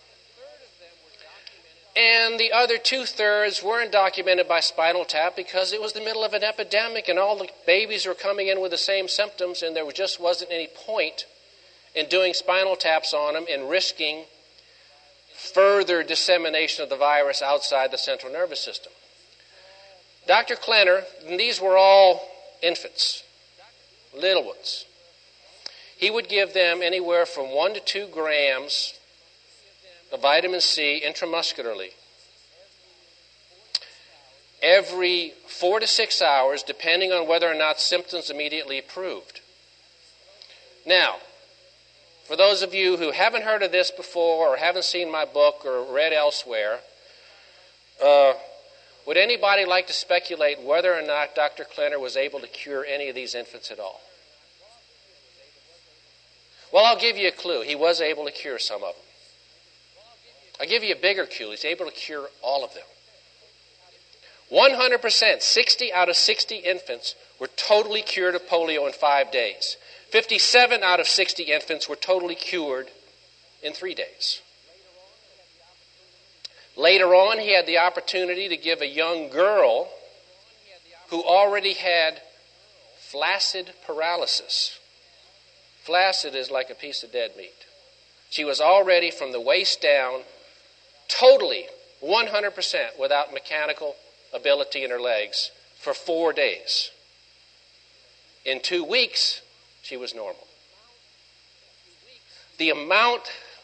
and the other two-thirds weren't documented by Spinal Tap because it was the middle of an epidemic and all the babies were coming in with the same symptoms, and there just wasn't any point in doing Spinal Taps on them and risking further dissemination of the virus outside the central nervous system. Doctor Klenner, and these were all infants, little ones, he would give them anywhere from one to two grams of vitamin C intramuscularly every four to six hours, depending on whether or not symptoms immediately improved. Now, for those of you who haven't heard of this before or haven't seen my book or read elsewhere, uh, would anybody like to speculate whether or not Doctor Klenner was able to cure any of these infants at all? Well, I'll give you a clue. He was able to cure some of them. I'll give you a bigger clue. He's able to cure all of them. one hundred percent, sixty out of sixty infants were totally cured of polio in five days. fifty-seven out of sixty infants were totally cured in three days. Later on, he had the opportunity to give a young girl who already had flaccid paralysis. Flaccid is like a piece of dead meat. She was already from the waist down, totally one hundred percent without mechanical ability in her legs for four days. In two weeks, she was normal. The amount,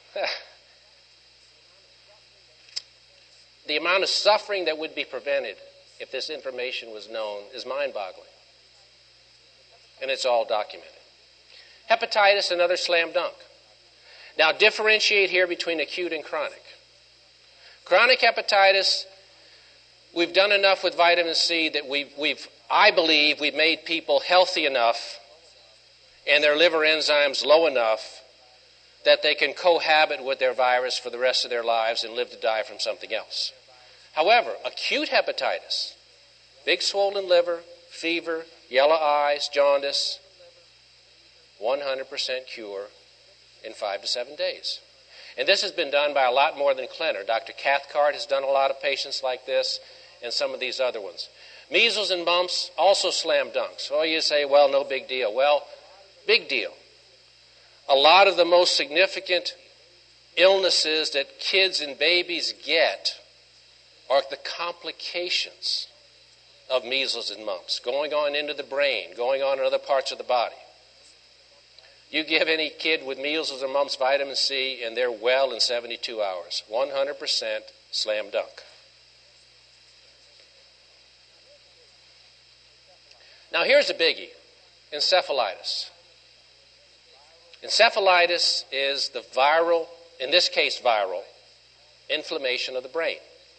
the amount of suffering that would be prevented if this information was known is mind-boggling. And it's all documented. Hepatitis, another slam dunk. Now, differentiate here between acute and chronic. Chronic hepatitis, we've done enough with vitamin C that we've, we've I believe, we've made people healthy enough and their liver enzymes low enough that they can cohabit with their virus for the rest of their lives and live to die from something else. However, acute hepatitis, big swollen liver, fever, yellow eyes, jaundice, one hundred percent cure in five to seven days. And this has been done by a lot more than Klenner. Doctor Cathcart has done a lot of patients like this, and some of these other ones. Measles and mumps, also slam dunks. Oh, you say, well, no big deal. Well, big deal. A lot of the most significant illnesses that kids and babies get are the complications of measles and mumps, going on into the brain, going on in other parts of the body. You give any kid with measles or mumps vitamin C, and they're well in seventy-two hours. one hundred percent slam dunk. Now here's a biggie, encephalitis. Encephalitis is the viral, in this case viral, inflammation of the brain.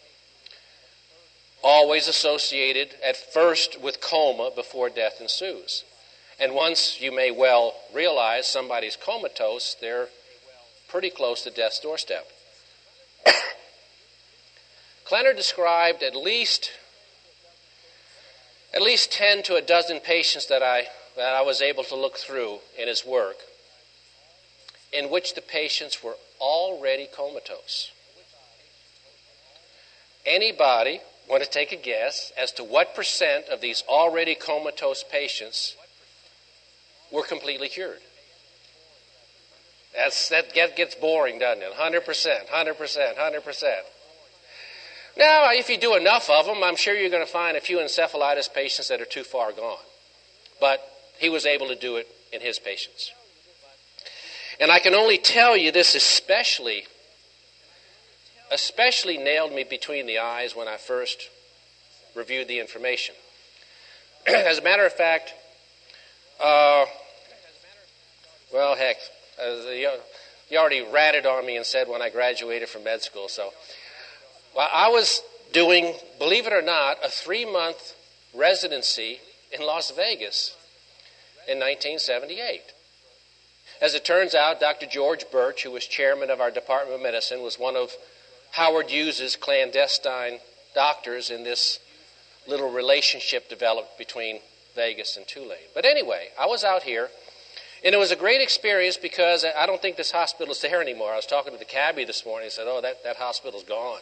Always associated at first with coma before death ensues. And once you may well realize somebody's comatose, they're pretty close to death's doorstep. Klenner described at least at least ten to a dozen patients that I that I was able to look through in his work, in which the patients were already comatose. Anybody want to take a guess as to what percent of these already comatose patients were completely cured? That's, that get, gets boring, doesn't it? one hundred percent, one hundred percent, one hundred percent. Now, if you do enough of them, I'm sure you're going to find a few encephalitis patients that are too far gone. But he was able to do it in his patients. And I can only tell you this especially, especially nailed me between the eyes when I first reviewed the information. As a matter of fact, uh, well, heck, uh, you, you already ratted on me and said when I graduated from med school. So, well, I was doing, believe it or not, a three-month residency in Las Vegas in nineteen seventy-eight. As it turns out, Doctor George Birch, who was chairman of our Department of Medicine, was one of Howard Hughes's clandestine doctors in this little relationship developed between Vegas and Tulane. But anyway, I was out here, and it was a great experience because I don't think this hospital is there anymore. I was talking to the cabbie this morning and said, oh, that, that hospital's gone.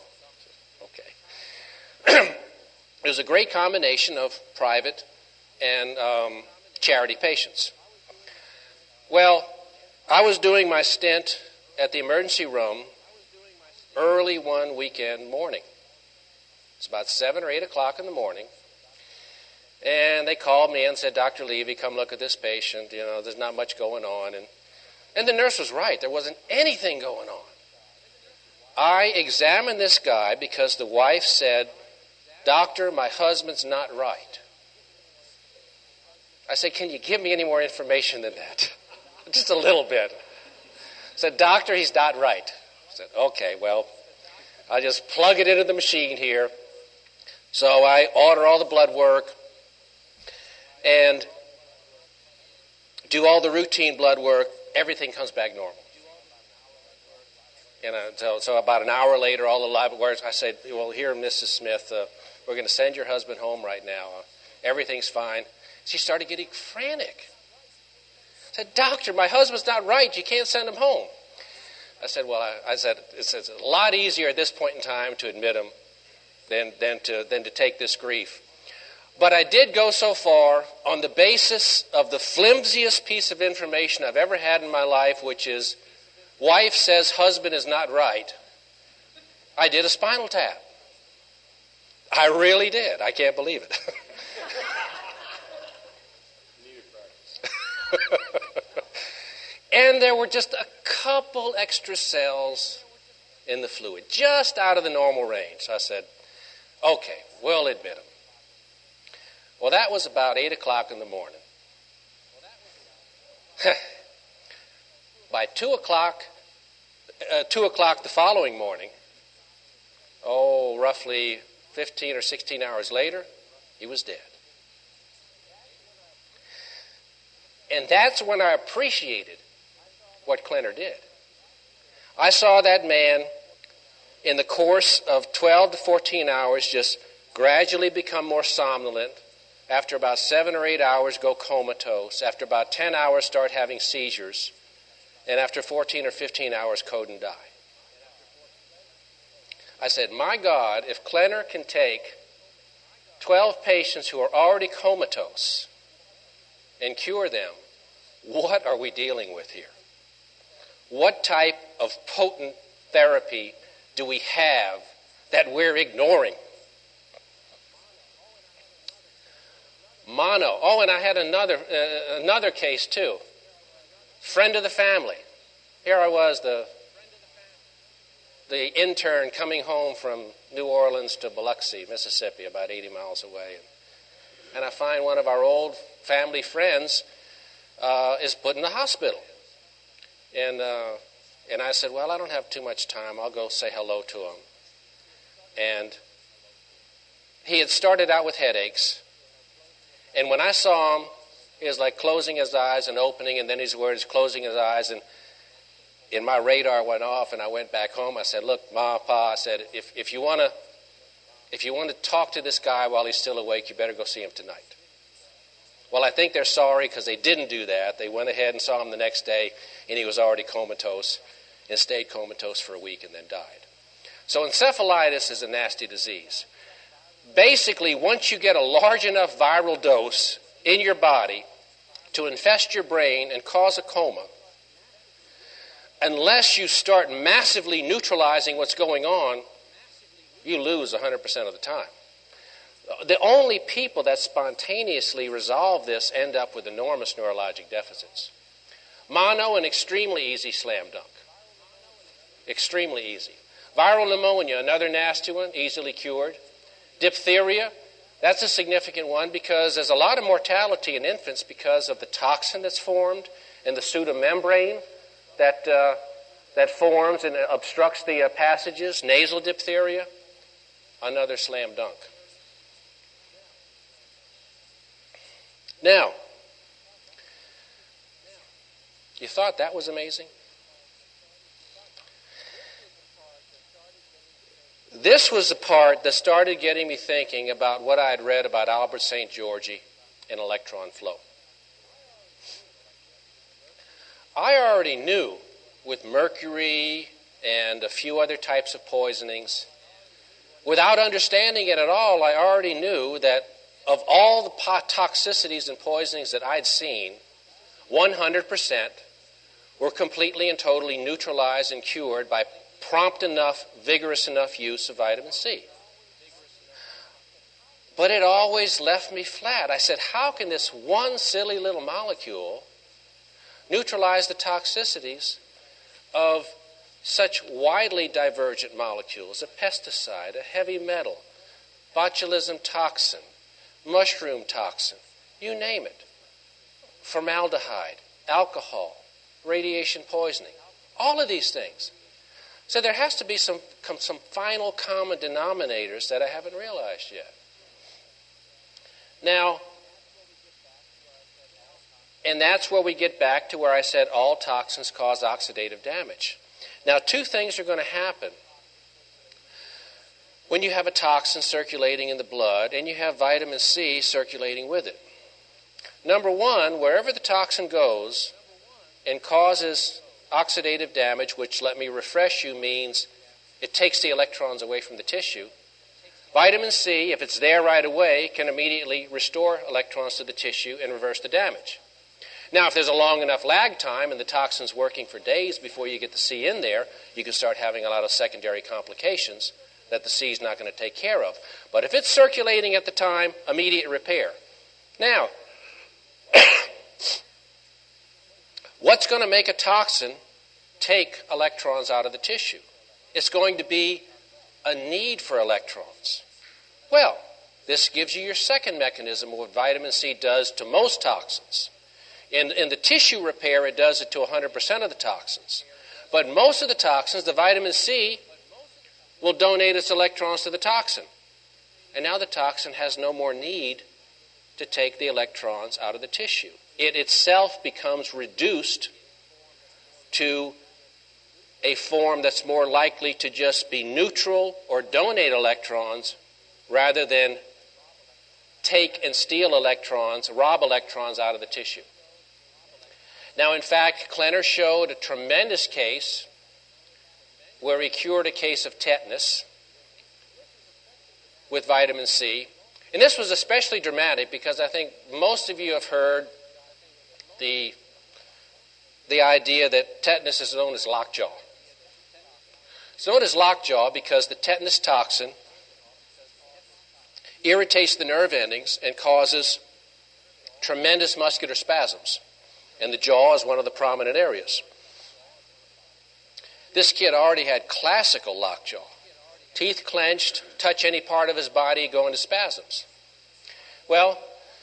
Okay. It was a great combination of private and um, charity patients. Well, I was doing my stint at the emergency room early one weekend morning. It's about seven or eight o'clock in the morning. And they called me and said, Doctor Levy, come look at this patient. You know, there's not much going on. And, and the nurse was right. There wasn't anything going on. I examined this guy because the wife said, Doctor, my husband's not right. I said, can you give me any more information than that? Just a little bit. I said, Doctor, he's not right. I said, okay, well, I'll just plug it into the machine here. So I order all the blood work and do all the routine blood work. Everything comes back normal. You know, so, so about an hour later, all the lab works, I said, well, here, Missus Smith, uh, we're going to send your husband home right now. Uh, everything's fine. She started getting frantic. I said, Doctor, my husband's not right. You can't send him home. I said, well, I, I said, it's, it's a lot easier at this point in time to admit him than, than, to, than to take this grief. But I did go so far on the basis of the flimsiest piece of information I've ever had in my life, which is wife says husband is not right. I did a spinal tap. I really did. I can't believe it. And there were just a couple extra cells in the fluid, just out of the normal range. So I said, okay, we'll admit him. Well, that was about eight o'clock in the morning. By two o'clock, uh, two o'clock the following morning, oh, roughly fifteen or sixteen hours later, he was dead. And that's when I appreciated what Klenner did. I saw that man in the course of twelve to fourteen hours just gradually become more somnolent. After about seven or eight hours, go comatose. After about ten hours, start having seizures. And after fourteen or fifteen hours, code and die. I said, my God, if Klenner can take twelve patients who are already comatose and cure them, what are we dealing with here? What type of potent therapy do we have that we're ignoring? Mono. Oh, and I had another uh, another case too. Friend of the family. Here I was, the the intern coming home from New Orleans to Biloxi, Mississippi, about eighty miles away. And I find one of our old family friends uh, is put in the hospital. And uh, and I said, well, I don't have too much time. I'll go say hello to him. And he had started out with headaches. And when I saw him, he was like closing his eyes and opening, and then his words closing his eyes. And and my radar went off, and I went back home. I said, look, Ma, Pa, I said, if, if you want to if you want to talk to this guy while he's still awake, you better go see him tonight. Well, I think they're sorry because they didn't do that. They went ahead and saw him the next day, and he was already comatose and stayed comatose for a week and then died. So encephalitis is a nasty disease. Basically, once you get a large enough viral dose in your body to infest your brain and cause a coma, unless you start massively neutralizing what's going on, you lose one hundred percent of the time. The only people that spontaneously resolve this end up with enormous neurologic deficits. Mono, an extremely easy slam dunk. Extremely easy. Viral pneumonia, another nasty one, easily cured. Diphtheria, that's a significant one because there's a lot of mortality in infants because of the toxin that's formed and the pseudomembrane that uh, that forms and obstructs the uh, passages. Nasal diphtheria, another slam dunk. Now, you thought that was amazing? This was the part that started getting me thinking about what I had read about Albert Saint Georgi and electron flow. I already knew with mercury and a few other types of poisonings, without understanding it at all, I already knew that of all the toxicities and poisonings that I'd seen, one hundred percent were completely and totally neutralized and cured by prompt enough, vigorous enough use of vitamin C. But it always left me flat. I said, how can this one silly little molecule neutralize the toxicities of such widely divergent molecules? A pesticide, a heavy metal, botulism toxin, mushroom toxin, you name it. Formaldehyde, alcohol, radiation poisoning, all of these things. So there has to be some, some final common denominators that I haven't realized yet. Now, and that's where we get back to where I said all toxins cause oxidative damage. Now, two things are going to happen when you have a toxin circulating in the blood and you have vitamin C circulating with it. Number one, wherever the toxin goes and causes oxidative damage, which, let me refresh you, means it takes the electrons away from the tissue. Vitamin C, if it's there right away, can immediately restore electrons to the tissue and reverse the damage. Now, if there's a long enough lag time and the toxin's working for days before you get the C in there, you can start having a lot of secondary complications that the C is not going to take care of. But if it's circulating at the time, immediate repair. Now, what's going to make a toxin take electrons out of the tissue? It's going to be a need for electrons. Well, this gives you your second mechanism of what vitamin C does to most toxins. In, in the tissue repair, it does it to one hundred percent of the toxins. But most of the toxins, the vitamin C will donate its electrons to the toxin. And now the toxin has no more need to take the electrons out of the tissue. it itself becomes reduced to a form that's more likely to just be neutral or donate electrons rather than take and steal electrons, rob electrons out of the tissue. Now, in fact, Klenner showed a tremendous case where he cured a case of tetanus with vitamin C. And this was especially dramatic because I think most of you have heard the, the idea that tetanus is known as lockjaw. It's known as lockjaw because the tetanus toxin irritates the nerve endings and causes tremendous muscular spasms. And the jaw is one of the prominent areas. This kid already had classical lockjaw. Teeth clenched, touch any part of his body, go into spasms. Well,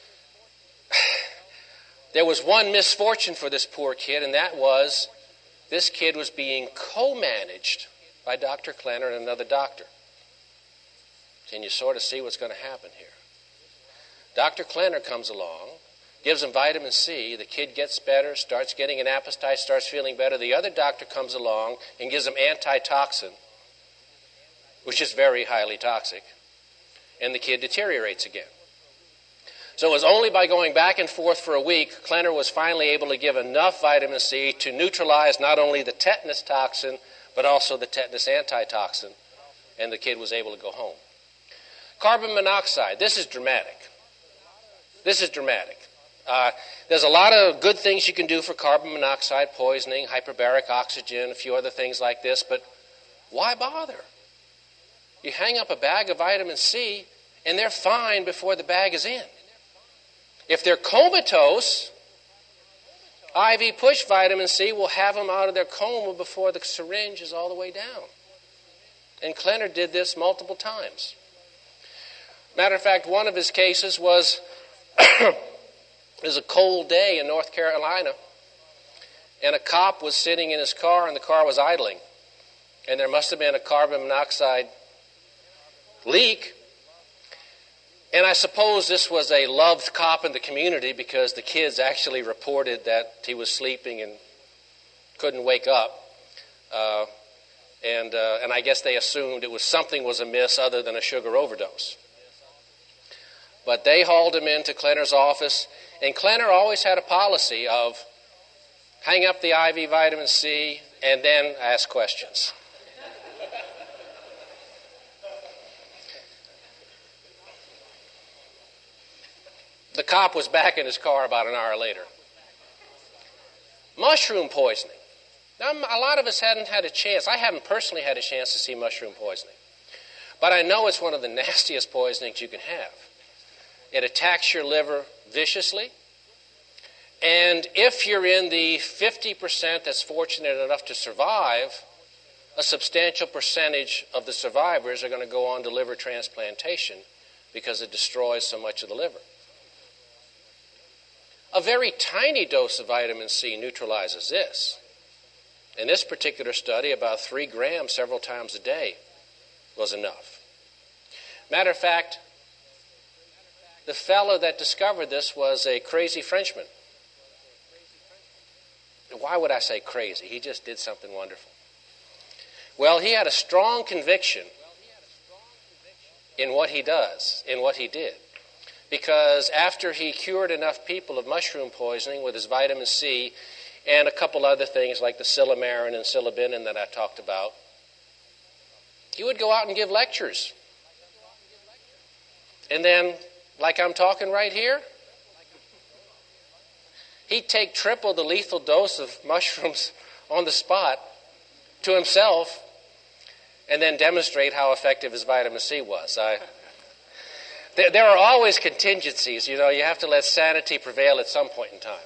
there was one misfortune for this poor kid, and that was this kid was being co-managed by Doctor Klenner and another doctor. Can you sort of see what's going to happen here? Doctor Klenner comes along, gives him vitamin C. The kid gets better, starts getting an appetite, starts feeling better. The other doctor comes along and gives him antitoxin, which is very highly toxic, and the kid deteriorates again. So it was only by going back and forth for a week, Klenner was finally able to give enough vitamin C to neutralize not only the tetanus toxin, but also the tetanus antitoxin, and the kid was able to go home. Carbon monoxide, this is dramatic. This is dramatic. Uh, there's a lot of good things you can do for carbon monoxide poisoning, hyperbaric oxygen, a few other things like this, but why bother? You hang up a bag of vitamin C, and they're fine before the bag is in. If they're comatose, I V push vitamin C will have them out of their coma before the syringe is all the way down. And Klenner did this multiple times. Matter of fact, one of his cases was it was a cold day in North Carolina, and a cop was sitting in his car, and the car was idling. And there must have been a carbon monoxide leak. And I suppose this was a loved cop in the community because the kids actually reported that he was sleeping and couldn't wake up. Uh, and uh, and I guess they assumed it was something was amiss other than a sugar overdose. But they hauled him into Klenner's office, and Klenner always had a policy of hang up the I V vitamin C and then ask questions. The cop was back in his car about an hour later. Mushroom poisoning. Now, a lot of us hadn't had a chance. I haven't personally had a chance to see mushroom poisoning. But I know it's one of the nastiest poisonings you can have. It attacks your liver viciously. And if you're in the fifty percent that's fortunate enough to survive, a substantial percentage of the survivors are going to go on to liver transplantation because it destroys so much of the liver. A very tiny dose of vitamin C neutralizes this. In this particular study, about three grams several times a day was enough. Matter of fact, the fellow that discovered this was a crazy Frenchman. Why would I say crazy? He just did something wonderful. Well, he had a strong conviction in what he does, in what he did. Because after he cured enough people of mushroom poisoning with his vitamin C and a couple other things like the silymarin and silibinin that I talked about, he would go out and give lectures. And then, like I'm talking right here, he'd take triple the lethal dose of mushrooms on the spot to himself and then demonstrate how effective his vitamin C was. I... There are always contingencies. You know, you have to let sanity prevail at some point in time.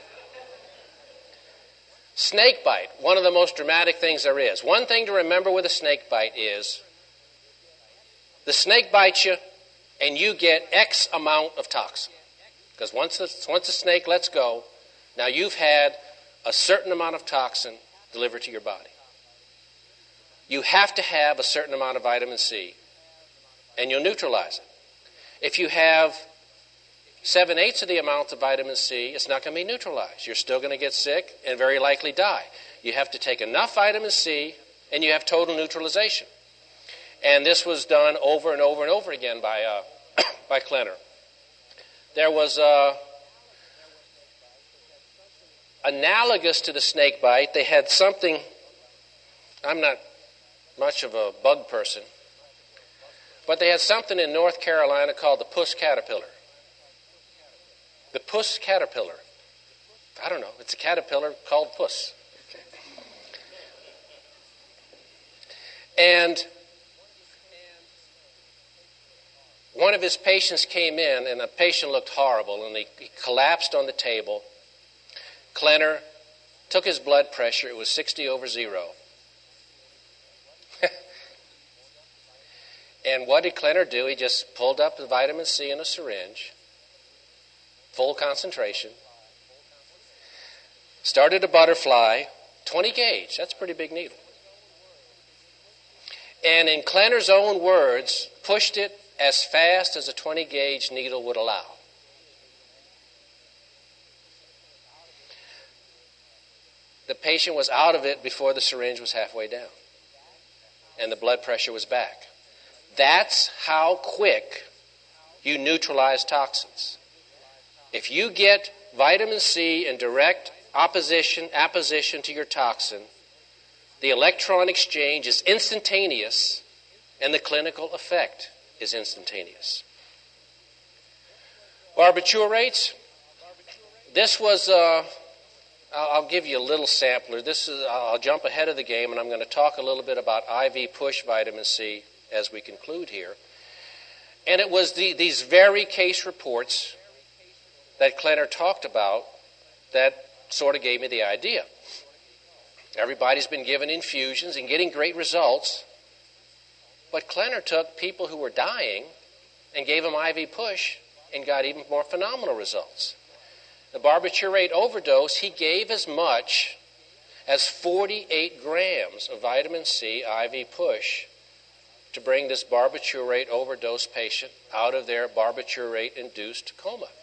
Snake bite, one of the most dramatic things there is. One thing to remember with a snake bite is the snake bites you and you get X amount of toxin. Because once the, once the snake lets go, now you've had a certain amount of toxin delivered to your body. You have to have a certain amount of vitamin C, and you'll neutralize it. If you have seven-eighths of the amount of vitamin C, it's not going to be neutralized. You're still going to get sick and very likely die. You have to take enough vitamin C, and you have total neutralization. And this was done over and over and over again by uh, by Klenner. There was uh, analogous to the snake bite. They had something. I'm not much of a bug person, but they had something in North Carolina called the puss caterpillar. The puss caterpillar. I don't know. It's a caterpillar called puss. And one of his patients came in, and the patient looked horrible, and he, he collapsed on the table. Klenner took his blood pressure. It was sixty over zero. And what did Klenner do? He just pulled up the vitamin C in a syringe, full concentration, started a butterfly, twenty gauge. That's a pretty big needle. And in Klenner's own words, pushed it as fast as a twenty gauge needle would allow. The patient was out of it before the syringe was halfway down, and the blood pressure was back. That's how quick you neutralize toxins. If you get vitamin C in direct opposition, apposition to your toxin, the electron exchange is instantaneous, and the clinical effect is instantaneous. Barbiturates. This was, uh, I'll give you a little sampler. This is, I'll jump ahead of the game, and I'm going to talk a little bit about I V push vitamin C as we conclude here. And it was the, these very case reports that Klenner talked about that sort of gave me the idea. Everybody's been given infusions and getting great results, but Klenner took people who were dying and gave them I V push and got even more phenomenal results. The barbiturate overdose, he gave as much as forty-eight grams of vitamin C I V push to bring this barbiturate overdose patient out of their barbiturate-induced coma.